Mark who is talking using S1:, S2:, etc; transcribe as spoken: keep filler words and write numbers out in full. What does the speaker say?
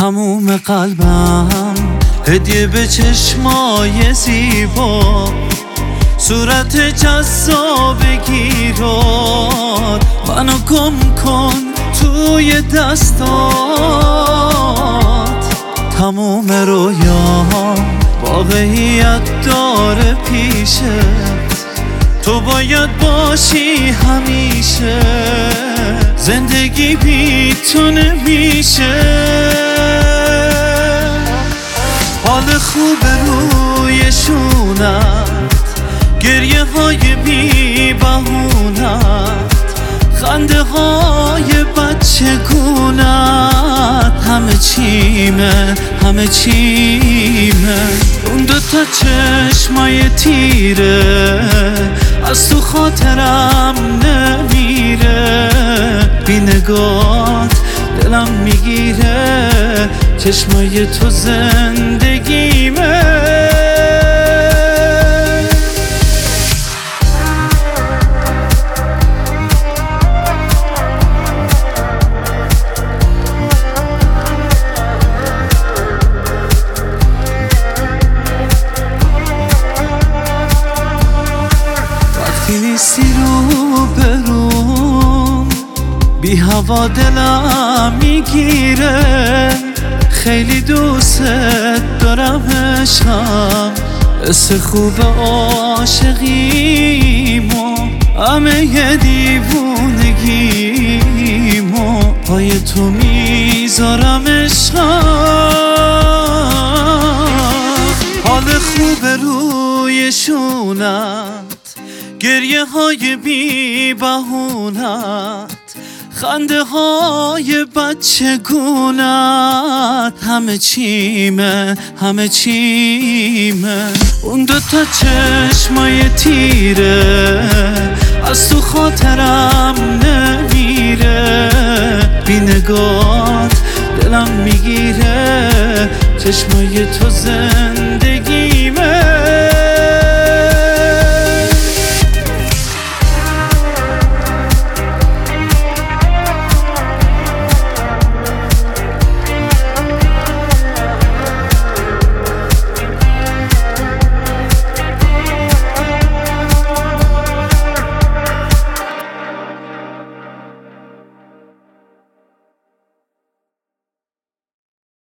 S1: تموم قلبم هدیه به چشمای زیبا، صورت جذاب گیرات، منو گم کن توی دستات. تموم رویام واقعیت داره پیشت، تو باید باشی همیشه، زندگی بی تو نمیشه. حال خوب روی شونت، گریه های بی بهونت، خنده های بچه گونت، همه چیمه همه چیمه. اون دوتا چشمای تیره از تو خاطرم نمیره، بی نگات دلم میگیره، چشمای تو زندگیمه. وقتی نیستی رو بروم، بی هوا دلم میگیره، خیلی دوست دارم عشقم، حس خوب عاشقیمو، همه ی دیوونگیمو پای تو میذارم عشقم. حال خوب روی شونت، گریه های بی بهونت، خنده های بچه گونت، همه چیمه همه چیمه. اون دوتا چشمای تیره از تو خاطرم نمیره، بی نگات دلم میگیره، چشمای تو زندگی